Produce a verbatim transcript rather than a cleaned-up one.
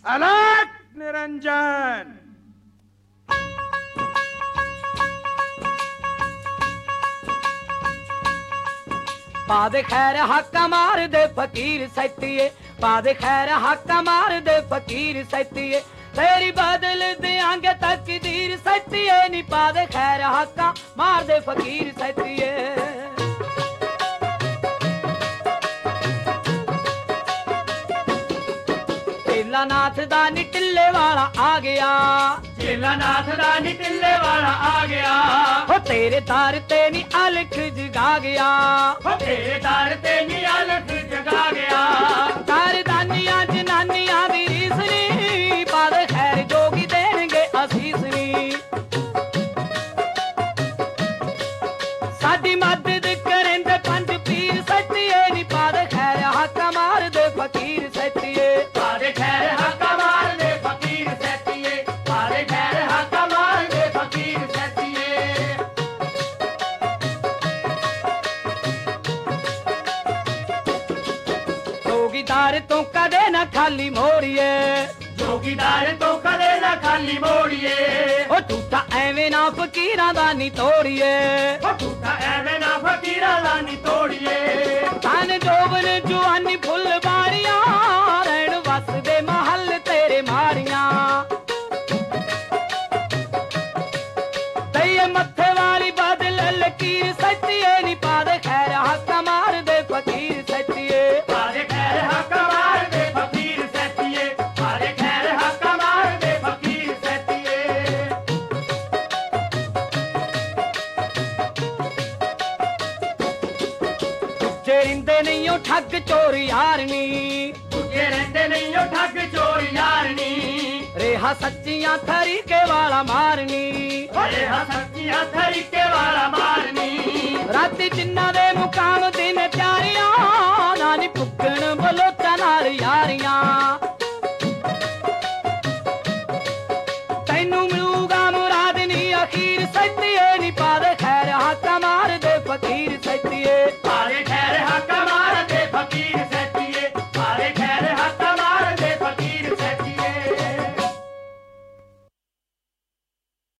अलग निरंजन। पादे खैर हक्का मार दे फकीर सैतिए, पादे खैर हक्का मार दे फकीर सैतिए, तेरी बदल देंगे तकदीर सैतिए नी। पादे खैर हक्का मार दे फकीर सैतिए। चेला नाथ दा नी टिल्ले वाला आ गया, चेला नाथ दा नी टिल्ले वाला आ गया। हो तेरे दर ते नी अलख जगा गया, हो तेरे दर ते नी अलख जगा गया। कर दानियां जनानियां दी रीस नी, पादे खैर जोगी देणगे असीस नी। साडी मदद करेंदे पंज पीर सैतिए नी। पादे खैर हक्का मार दे फकीर सैतिए, पादे खैर हक्का मार दे फकीर सैतिए, पादे खैर हक्का मार दे फकीर सैतिए। जोगीदार तो कदे ना खाली मोड़िए, जोगीदार तो कदे ना खाली मोड़िए। ओ झूठा एवें ना फकीरां दा नी तोड़िए, ओ झूठा एवें ना फकीरां दा नी तोड़िए। धन जोबन जुआनी फुल बारियां, रहण वसदे महल तेरे मारियां। दईए मत्थे वाली बदल लकीर सैतिए नी। पादे खैर हक्का मार दे फकीर सैतिए, पादे खैर हक्का मार दे फकीर सैतिए, पादे खैर हक्का मार दे फकीर सैतिए। जे रिंदे नहीं ओ ठग चोर यारनी, तुझे रहंदे नहीं ओ ठग चोर यारनी। रेहा सच्चियां तरीके वाला मारनी, रेहा सच्चियां तरीके वाला मारनी। राती जिन्ना दे मुकाम